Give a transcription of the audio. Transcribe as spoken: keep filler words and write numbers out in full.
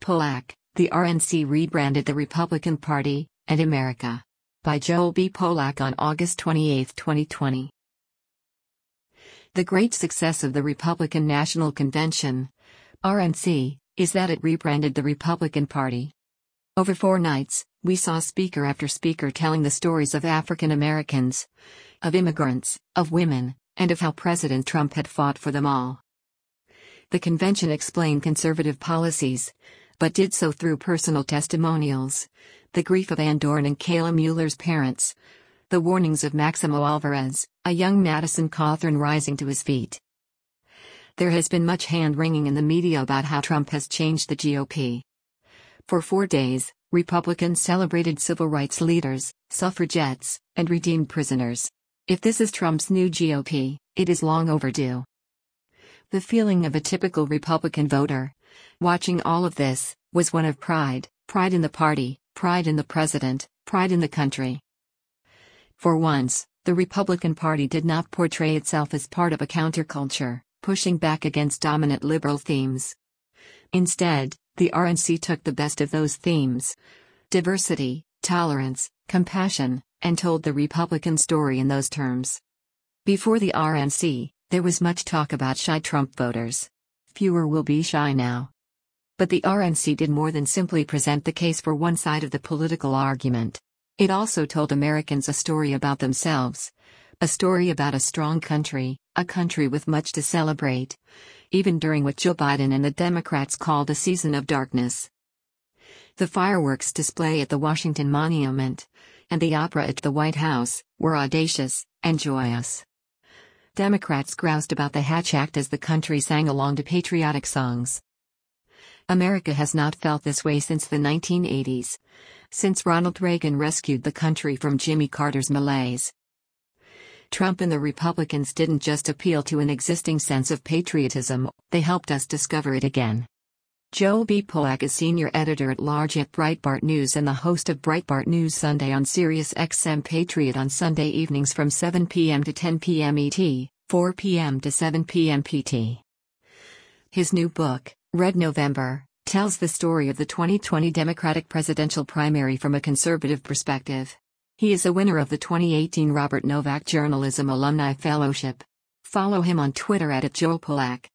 Polak, the R N C rebranded the Republican Party, and America. By Joel B. Polak on August twenty-eighth, twenty twenty. The great success of the Republican National Convention, R N C, is that it rebranded the Republican Party. Over four nights, we saw speaker after speaker telling the stories of African Americans, of immigrants, of women, and of how President Trump had fought for them all. The convention explained conservative policies, but did so through personal testimonials, the grief of Ann Dorn and Kayla Mueller's parents, the warnings of Maximo Alvarez, a young Madison Cawthorn rising to his feet. There has been much hand-wringing in the media about how Trump has changed the G O P. For four days, Republicans celebrated civil rights leaders, suffragettes, and redeemed prisoners. If this is Trump's new G O P, it is long overdue. The feeling of a typical Republican voter, watching all of this, was one of pride, pride in the party, pride in the president, pride in the country. For once, the Republican Party did not portray itself as part of a counterculture, pushing back against dominant liberal themes. Instead, the R N C took the best of those themes: diversity, tolerance, compassion, and told the Republican story in those terms. Before the R N C, there was much talk about shy Trump voters. Fewer will be shy now. But the R N C did more than simply present the case for one side of the political argument. It also told Americans a story about themselves. A story about a strong country, a country with much to celebrate, even during what Joe Biden and the Democrats called a season of darkness. The fireworks display at the Washington Monument, and the opera at the White House, were audacious and joyous. Democrats groused about the Hatch Act as the country sang along to patriotic songs. America has not felt this way since the nineteen eighties, since Ronald Reagan rescued the country from Jimmy Carter's malaise. Trump and the Republicans didn't just appeal to an existing sense of patriotism, they helped us discover it again. Joel B. Polak is senior editor-at-large at Breitbart News and the host of Breitbart News Sunday on Sirius X M Patriot on Sunday evenings from seven p m to ten p m E T, four p m to seven p m P T. His new book, Red November, tells the story of the twenty twenty Democratic presidential primary from a conservative perspective. He is a winner of the twenty eighteen Robert Novak Journalism Alumni Fellowship. Follow him on Twitter at Joel Polak.